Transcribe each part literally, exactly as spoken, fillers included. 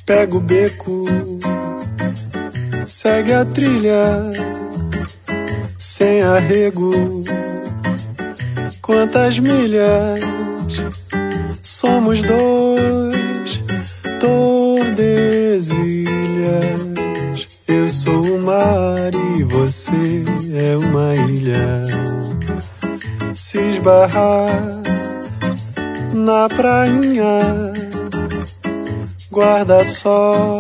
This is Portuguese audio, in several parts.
Pega o beco, segue a trilha, sem arrego. Quantas milhas, somos dois, Tordesilhas. Eu sou o mar e você é uma ilha. Se esbarrar na prainha, guarda-sol,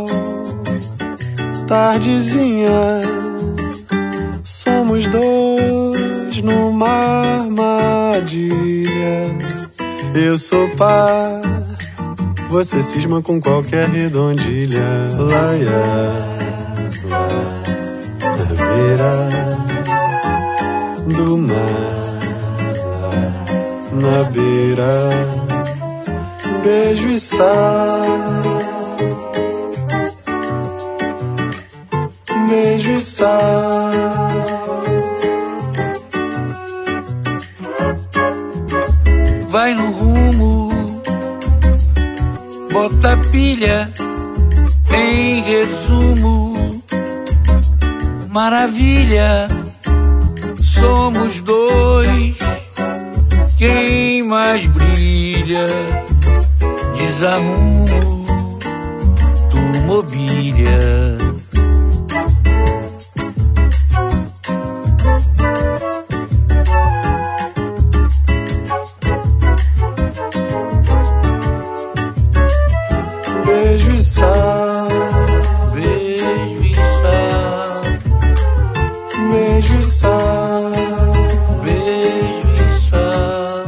tardezinha, somos dois numa armadilha. Eu sou par, você cisma com qualquer redondilha. Laia, lá, na beira do mar, lá, na beira, beijo e sal, beijo e sal. Vai no rumo, bota pilha, em resumo, maravilha, somos dois, quem mais brilha, desarrumo, tu mobília. Beijo e sal, Beijo e sal, beijo e sal, beijo e sal.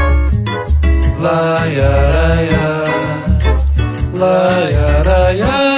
laia, laia, laia, laia.